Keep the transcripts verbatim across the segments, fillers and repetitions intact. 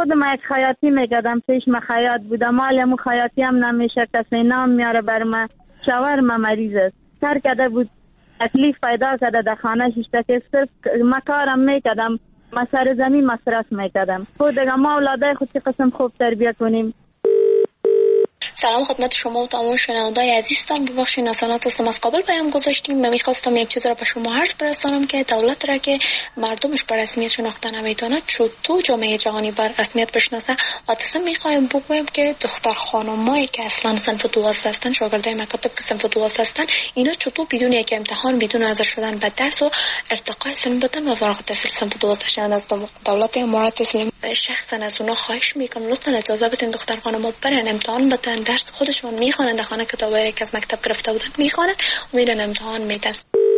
خودم یک خیاطی میکردم، پیش ما خیاط بودم، مالم خیاطی هم نمیشه، کسی نام میاره بر ما. شوهرم مریض است، کار کرده بود، تکلیف پیدا کرده در خانه شیشته که صرف ما کارم میکردم، ما سر زمین مصرف میکردم. خود دیگه ما اولادای خود که قسم خوب تربیه کنیم. سلام خدمت شما و تمام شنوندگان عزیزم. ببخشید ناسانات هستم، از قبل پیام گذاشتیم. من میخواستم یک چیز را به شما عرض برسانم که دولت را که مردمش بر رسمیت شناخته نمیتونه، چطور جامعه جهانی بر رسمیت بشناسه. حتی میخوایم بگویم که دختر خانمایی که اصلا صنف دوازده هستن، شاگردای مکاتب که صنف دوازده هستن، اینا چطور بدون یک امتحان، بدون حاضر شدن به درس و ارتقای سن بدن و فارغ التحصیل صنف دوازده شدن از دولت امارات اسلامی، شخصا از اونها خواهش میکنم لطفا اجازه بدین دختر خانم‌ها برن امتحان بدن، درس خودشون میخوانند، در خانه کتابایی که از مکتب گرفته بودن میخوانند و میرن امتحان میدن.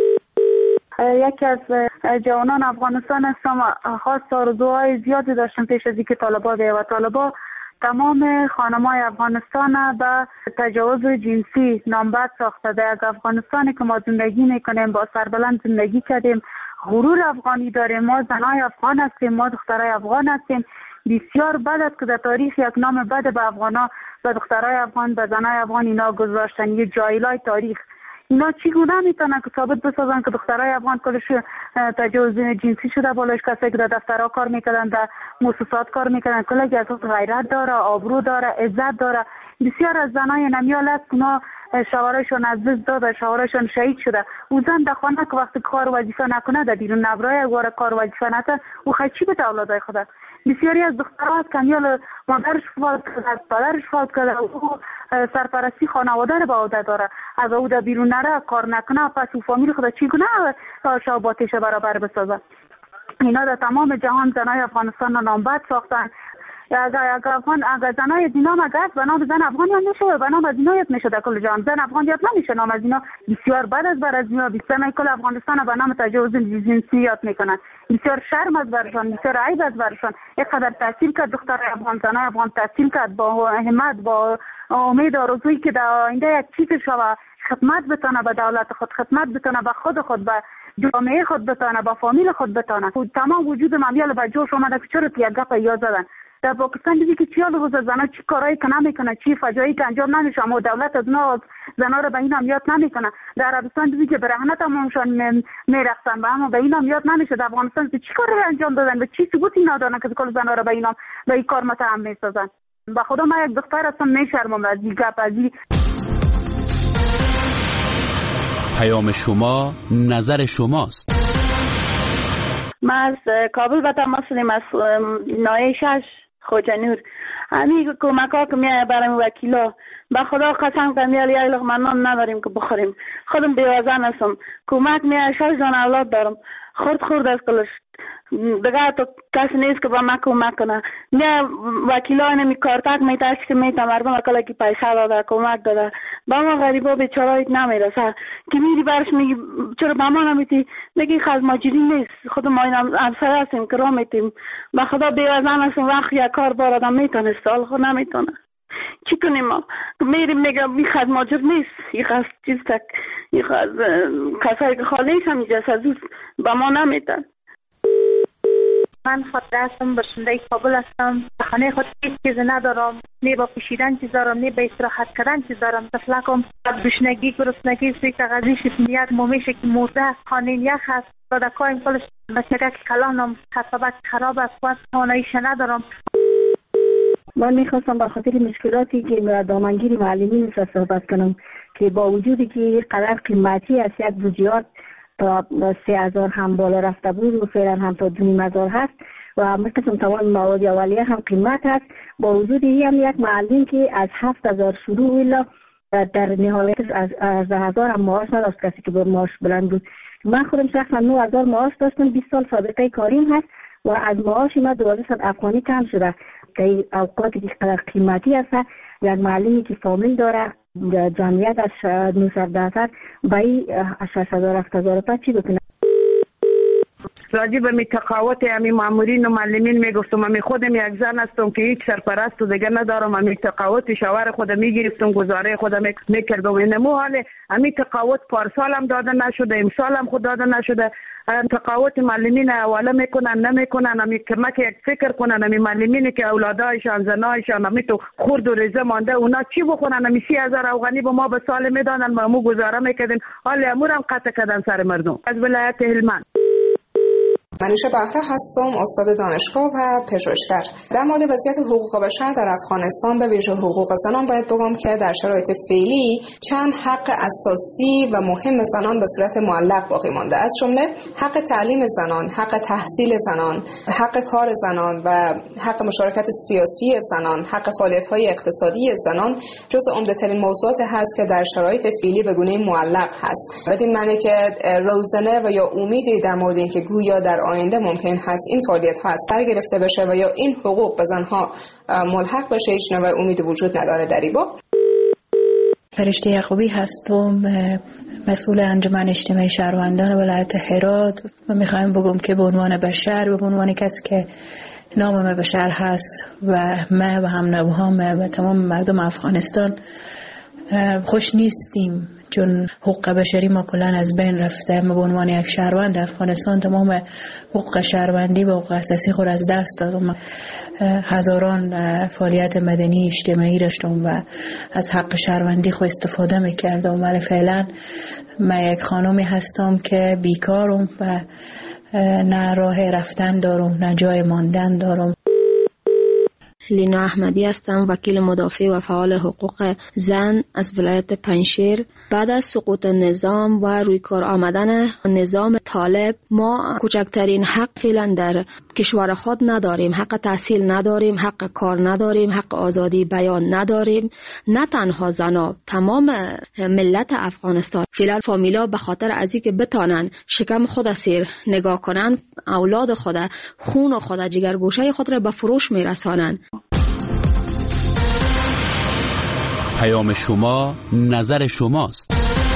یکی از جوانان افغانستان هستم، خاص آرزوهای زیادی داشتم پیش از اینکه طالبا بیاید و طالبا تمام خانمای افغانستان به تجاوز جنسی نامبد ساخته. در افغانستانی که ما زندگی میکنیم، با سربلند زندگی کردیم، غرور افغانی داریم، ما زنای افغان هستیم، ما دخترای افغان هستیم. بسیار بد است که در تاریخ یک نام بد به افغانا، به دخترای افغان، به زنای افغان اینا گذاشتن. یه جایلای تاریخ اینا چگونه میتونن که ثابت بسازن که دخترای افغان کلش تجاوز جنسی شده؟ بالایش کسی که در دفترها کار میکردن، در مؤسسات کار میکردن، کلش از غیرت داره، آبرو داره، عزت داره. بسیار از زنای نمیال است اونا شوهرشون از دست داده، شوهرشون شهید شده. او زن در خانه که وقتی کار وظیفه نکنه، در بیرون نبرای اگه کار وظیفه نکنه، او خیلی چی به اولادای خود؟ بسیاری از دخترها که کمیال مادرش فوت کرده، پدرش فوت کرده، او سرپرستی خانواده رو به عهده داره، از او در بیرون نره، کار نکنه، پس او فامیل خود چگونه شاباتش برابر بسازه؟ اینا در تمام جهان زنای افغانستان را نامبد ساختن. اگر افغان اگر زنای دینام اگر به نام زن افغانی هم میشه، به نام از اینا یاد میشه در کل جهان. زن افغان یاد نمیشه، نام از اینا بسیار بد است بر از اینا. بیشتر کل افغانستان به نام تجاوز جنسی یاد میکنن. بسیار شرم است برشان، بسیار عیب است برشان. اینقدر تحصیل کرد دختر افغان، زنای افغان تحصیل کرد با همت، با امید آرزویی که در آینده یک چیز شوه، خدمت بتونه به دولت خود، خدمت بتونه به خود خود، به جامعه خود بتونه، با فامیل خود بتونه. تمام وجود مامیال به جوش اومده که چرا یک گپ یاد زدن. در پاکستان دیدی که چی حال روز زنا چی کارایی که نمیکنه، چی فجایعی که انجام نمیشه، اما دولت از اونا زنا رو به این هم یاد نمیکنه. در عربستان دیدی که برهنه تمامشان میرقصن، به اما به این هم یاد نمیشه. در افغانستان چی کاری انجام دادن، به چی ثبوتی ندارن که کل زنا رو به این هم به این کار متهم میسازن. به خدا من یک دختر هستم، میشرمم از این گپ، از این. پیام شما نظر شماست. ما از کابل به تماس داریم، از نایه شش خوجنور. همین کمک ها که میایه برای وکیلا، به خدا قسم که میایه یه لقمه نان نداریم که بخوریم. خودم بیوزن هستم، کمک میایه، شش جان اولاد دارم، خورد خورد از کلش دیگه تو کسی نیست که با ما کمک کنه. میایه وکیلا نمی کارتک میتاش که میتا مردم اکلا که پیسه داده، کمک داده، با ما غریبا بیچارایت نمیرسه که میری برش میگی چرا با ما نمیتی، میگی خز ماجری نیست، خود ما این همسر هستیم که را میتیم. به خدا بیوزن هستم، وقت یک کار بار آدم میتونه سال خود نمیتونه. چی کنیم ما؟ میریم میگم این خز ماجر نیست، این خز چیز تک، این خز کسایی که خالیش هم اینجا سازوز با ما نمیتن. من خاطره هستم، باشنده کابل هستم. خانه خود هیچ چیز ندارم، نه با پوشیدن چیز دارم، نه با استراحت کردن چیز دارم. تفلکم گشنگی، گرسنگی، سوی کاغذی شپنیت مومیشه که مرده است، خانه یخ است، داده کایم کلش بچگه که کلانم حسابت خراب است، وقت خانه‌ایش ندارم. من میخواستم به خاطر مشکلاتی که دامنگیر معلمین صحبت کنم که با وجودی که قدر قیمتی است، یک بودجه تا سه هزار هم بالا رفته بود و فعلا هم تا دو نیم هزار هست و مثل تمام مواد اولیه هم قیمت هست. با وجود این هم یک معلم که از هفت هزار شروع ویلا در نهایت از از هزار هم معاش نداشت، کسی که با معاش بلند بود. من خودم شخصا نه هزار معاش داشتم، بیست سال سابقه کاریم هست و از معاش ما دوازده افغانی کم شده. که اوقاتی که قدر قیمتی هست، یک معلمی که فامیل داره، جمعیت از نهصد درصد با این شش هزار هفت هزار تا چی بکنه؟ راجع به می تقاوت امی مامورین و معلمین میگفتم، امی خودم یک زن هستم که هیچ سرپرست دیگه ندارم، امی تقاوت شوهر خودم میگرفتم، گزاره خودم میکردم. اینمو حال امی تقاوت پارسال هم داده نشده، امسال هم خود داده نشده. تقاوت معلمین حواله میکنن نمیکنن، امی کمک یک فکر کنن امی معلمینی که اولادایشان زنایشان امی تو خورد و ریزه مانده، اونا چی بخونن؟ امی سی هزار افغانی به ما به سال میدادن، ما مو گزاره میکردیم، حال امور هم قطع کردن سر مردم. از ولایت هلمند منوشه بهره هستم، استاد دانشگاه و پژوهشگر. در مورد وضعیت حقوق بشر در افغانستان به ویژه حقوق زنان باید بگم که در شرایط فعلی چند حق اساسی و مهم زنان به صورت معلق باقی مانده، از جمله حق تعلیم زنان، حق تحصیل زنان، حق کار زنان و حق مشارکت سیاسی زنان، حق فعالیت‌های اقتصادی زنان جزو عمده‌ترین موضوعات هست که در شرایط فعلی به گونه معلق هست. بدین معنی که روزنه و یا امیدی در مورد اینکه گویا در آینده ممکن هست این فعالیت ها از سر گرفته بشه و یا این حقوق به زنها ملحق بشه هیچ نوع امید وجود نداره در این باب. فرشته یعقوبی هستم، مسئول انجمن اجتماعی شهروندان ولایت هرات و میخوایم بگم که به عنوان بشر و به عنوان کسی که نام بشر هست و ما و هم نوهام و تمام مردم افغانستان خوش نیستیم، چون حقوق بشری ما کلان از بین رفته. ما به عنوان یک شهروند افغانستان تمام حقوق شهروندی و حقوق اساسی خود از دست دادم. هزاران فعالیت مدنی اجتماعی داشتم و از حق شهروندی خود استفاده میکردم، ولی فعلا من یک خانمی هستم که بیکارم و نه راه رفتن دارم نه جای ماندن دارم. لینا احمدی هستم، وکیل مدافع و فعال حقوق زن از ولایت پنجشیر. بعد از سقوط نظام و روی کار آمدن نظام طالب ما کوچکترین حق فعلا در کشور خود نداریم. حق تحصیل نداریم، حق کار نداریم، حق آزادی بیان نداریم. نه تنها زنا، تمام ملت افغانستان فعلا فامیلا به خاطر از اینکه بتانن شکم خود سیر نگاه کنن، اولاد خود، خون خود، جگرگوشه خود را به فروش میرسانن. پیام شما نظر شماست.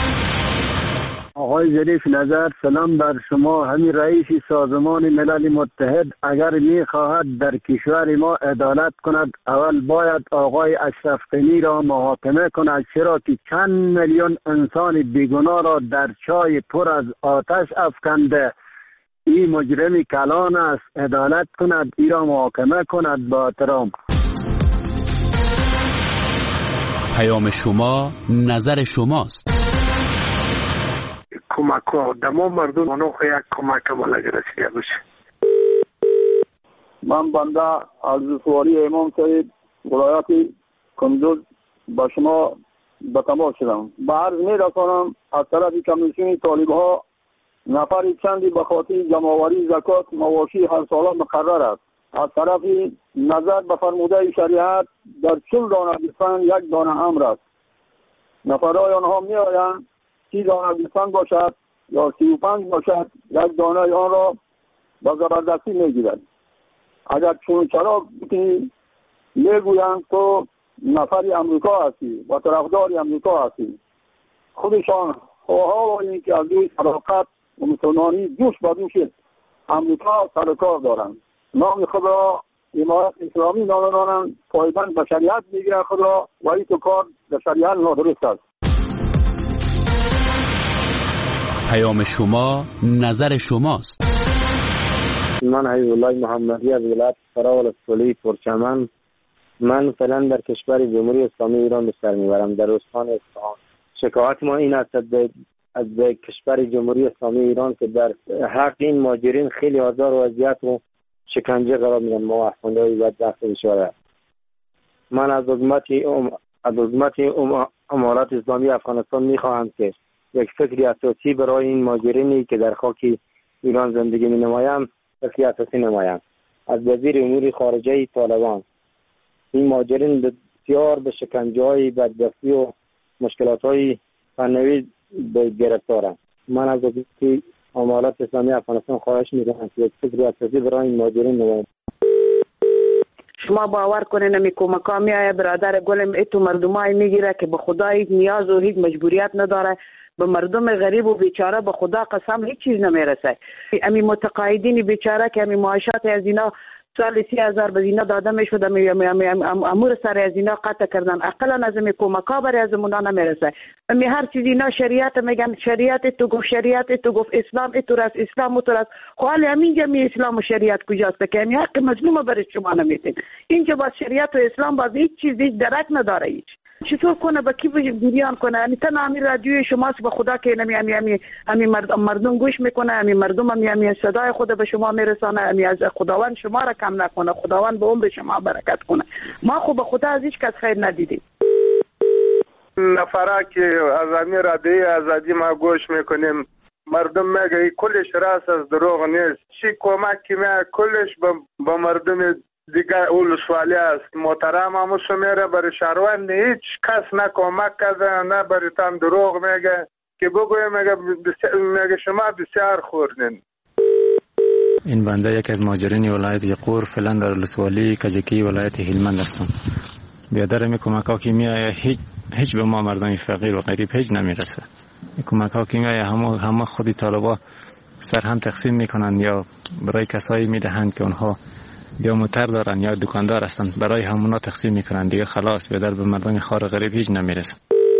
آقای ظریف نظر، سلام بر شما. همین رئیس سازمان ملل متحد اگر می خواهد در کشور ما عدالت کند، اول باید آقای اشرف غنی را محاکمه کند، چرا که چند میلیون انسان بیگناه را در چای پر از آتش افکنده. این مجرم کلان است، عدالت کند، ای را محاکمه کند. با احترام. پیام شما نظر شماست. کمک ها تمام مردم منو یک کمک عمل رسیده باشه. من بنده از سواری امام سعید ولایت کندوز با شما به تماس شدم. به عرض می رسانم از طرف کمیسیون طالب ها نفر چندی به خاطر جمع‌آوری زکات مواشی هر ساله مقرر است. از طرف نظر به فرموده شریعت در چل دانه گوسفند یک دانه امر است. نفرهای آنها می آیند سی دانه گوسفند باشد یا سی و پنج باشد، یک دانه آن را با زبردستی می گیرد. اگر چون چرا بکنی می گویند تو نفری امریکا هستی و طرفداری امریکا هستی. خودشان خواه و این که از دوی صداقت و مسلمانی دوش با دوش امریکا سرکار دارند. نام خود را امارت اسلامی نامدانند، پایبند به شریعت میگیرند خود را، و این تو کار به شریعت نادرست است. پیام شما نظر شماست. من حبیب الله محمدی از ولایت فراول ولسوالی پرچمن. من فعلا در کشور جمهوری اسلامی ایران به سر میبرم، در استان اصفهان. شکایت ما این است از کشور جمهوری اسلامی ایران که در حق این مهاجرین خیلی آزار و اذیت و شکنجه قرار میدن. ما افغان‌های بدبخت اشاره. من از حکومت از حکومت امارات اسلامی افغانستان میخواهم که یک فکری اساسی برای این مهاجرینی که در خاک ایران زندگی می‌نمایند فکری اساسی نمایند. از وزیر امور خارجه طالبان این مهاجرین بسیار به شکنجه‌های بدبختی و مشکلات‌های فنی گرفتارند. من از حکومت امارات اسلامی افغانستان خواهش می‌کنم که یک فکری اساسی برای این مهاجرین نمایند. شما باور کنین می کمکا میایه برادر گلم ایتو مردمای میگیره که به خدا هیچ نیاز و هیچ مجبوریت نداره، به مردم غریب و بیچاره به خدا قسم هیچ چیز نمیرسه. امی متقاعدین بیچاره که امی معاشات از اینا سال سی هزار به اینا داده میشد، امی امور سر از اینا قطع کردن، اقلا از امی کمکا برای از مونا نمیرسه. امی هر چیز اینا شریعت میگن، شریعت تو گفت، شریعت تو گفت، اسلام تو راست، اسلام تو راست. خو حالا همینجا می اسلام و شریعت کجاست که امی حق مظلوم برای شما نمیتین؟ اینجا با شریعت و اسلام باز هیچ چیز هیچ درک نداره. هیچ چطور کنه با کی بیان کنه؟ یعنی تنها همین رادیوی شماست به خدا که نمی امی امی امی مردم مردم گوش میکنه، امی مردم امی امی صدای خود به شما میرسانه، امی از خداوند شما را کم نکنه، خداوند به عمر شما برکت کنه. ما خو به خدا از هیچ کس خیر ندیدیم. نفره که از امی رادیوی آزادی ما گوش میکنیم، مردم میگه کلش راست از دروغ نیست. چی کمک که میگه کلش به مردم دیگه اول سوالی است. محترم همو سمیره برای شهروند هیچ کس نه کمک کرده، نه برای تام دروغ میگه که بگوی میگه میگه شما بسیار خوردین. این بنده یکی از مهاجرین ولایت یقور فعلا در ولسوالی کجکی ولایت هلمند هستم. بیادر می کمک ها که میایه هیچ هیچ به ما مردم فقیر و غریب هیچ نمیرسه. این کمک ها که میایه همه همه خودی طالبا سر هم تقسیم میکنن یا برای کسایی میدهند که اونها یا موتر دارن یا دکاندار هستن، برای همونا تقسیم میکنن دیگه. خلاص بیادر به مردم خار غریب هیچ نمیرسه.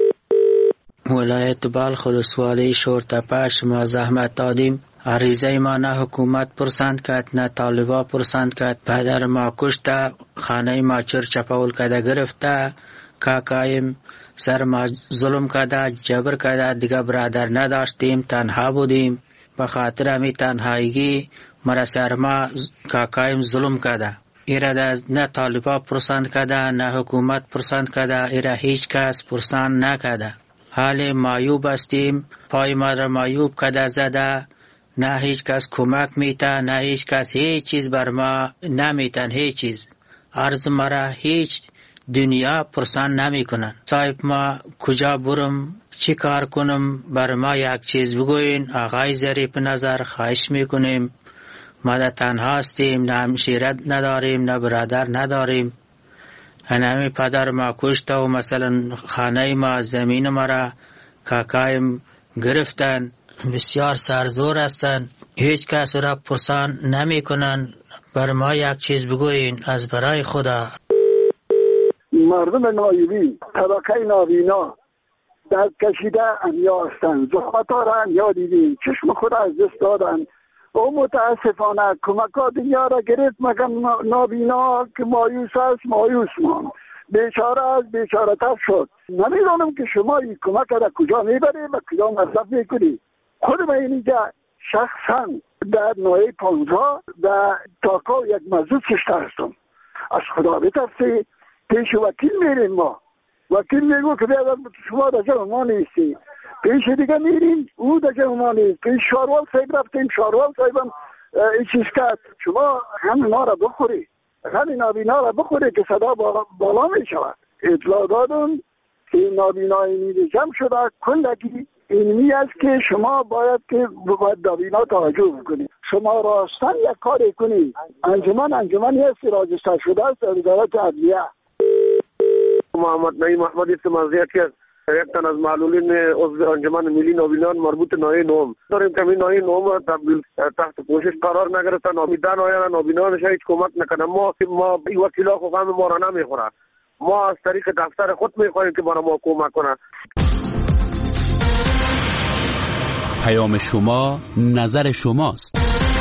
ولایت بلخ ولسوالی شورتپش ما زحمت دادیم، عریضه ما نه حکومت پرسند کرد نه طالبا پرسند کرد. پدر ما کشته، خانه ما چر چپاول کده گرفته، کاکایم سر ما ظلم کده، جبر کده، دیگه برادر نداشتیم، تنها بودیم. به خاطر همی تنهایی مرا سر ما کاکایم ظلم کده. ایره نه طالبا پرسند کده نه حکومت پرسند کده، ایره هیچ کس پرسند نکده. حال مایوب استیم، پای ما را مایوب کده زده، نه هیچ کس کمک میته، نه هیچ کس هیچ چیز بر ما نمیتن. هیچ چیز عرض مرا هیچ دنیا پرسان نمی کنن. صاحب ما کجا برم، چی کار کنم، بر ما یک چیز بگوین. آقای ظریف نظر خواهش میکنیم، ما دا تنها هستیم، نه همشیرت نداریم، نه برادر نداریم. هنمی پدر ما کشته و مثلا خانه ما زمین ما را کاکایم گرفتن، بسیار سرزور هستن، هیچ کس را پرسان نمی کنن. بر ما یک چیز بگوین از برای خدا. مردم نایبی طبقه نابینا دست کشیده انیا هستند، زحمت ها را انیا دیدیم، چشم خود از دست دادن. او متاسفانه کمک ها دنیا را گرفت، مگر نابینا که مایوس است مایوس ماند، بیچاره از بیچاره تر شد. نمیدانم که شما این کمک را کجا میبری و کجا مصرف میکنی. خود من اینجا شخصا در نوعی پانزا در تاکاو یک مزود کشته هستم. از خدا بترسی پیش وکیل میریم، ما وکیل میگو که بیادر شما در جمع ما نیستی، پیش دیگه میریم او در جمع ما نیست، پیش شاروال صاحب رفتیم، شاروال صاحبم این چیز کرد، شما همین ما را بخوری، همین نابینا را بخوری که صدا بالا می شود. اطلاع دادن که نابینای میده جمع شده کلگی اینمی است که شما باید که باید نابینا توجه بکنید. شما راستن یک کاری کنید. انجمن انجمنی است راجستر شده است در وزارت عدلیه. محمد نعیم محمدی سمازیه که یک تن از معلولین عضو انجمن ملی نابینان مربوط نوعی نوم داریم که این نوعی نوم تحت پوشش قرار نگرفتن، نابیدان آیان نابینانش هیچ کمک نکنه. ما ما این وکیلا خو غم ما را نمیخوره، ما از طریق دفتر خود میخواهیم که برای ما کمک کنه. پیام شما نظر شماست.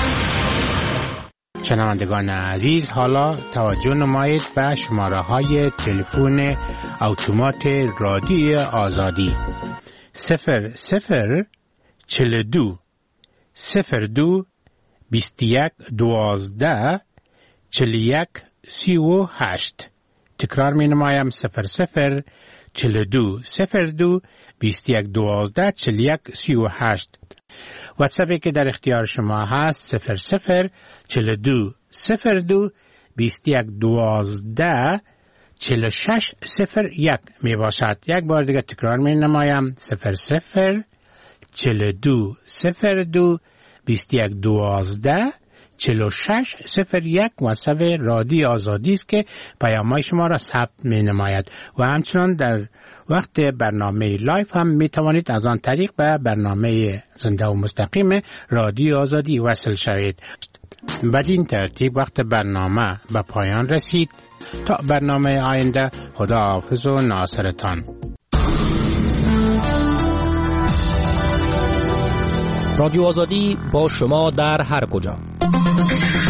شنوندگان عزیز، حالا توجه نمایید به شماره های تلفن اتومات رادیوی آزادی صفر صفر چل دو صفر دو بیست یک دوازده چل یک سی و هشت. تکرار می نمایم صفر صفر چل دو صفر دو بیست یک دوازده چل یک سی و هشت. واتساپی که در اختیار شما هست صفر صفر چل دو صفر دو بیست یک دوازده چل شش صفر یک می باشد. یک بار دیگه تکرار می نمایم صفر صفر چل دو صفر دو بیست یک دوازده چهل و شش صفر یک واتساپ رادیو آزادی است که پیام‌های شما را ثبت می‌نماید و همچنان در وقت برنامه لایف هم می توانید از آن طریق به برنامه زنده و مستقیم رادیو آزادی وصل شوید. بدین ترتیب وقت برنامه به پایان رسید. تا برنامه آینده، خدا حافظ و ناصرتان. رادیو آزادی با شما در هر کجا.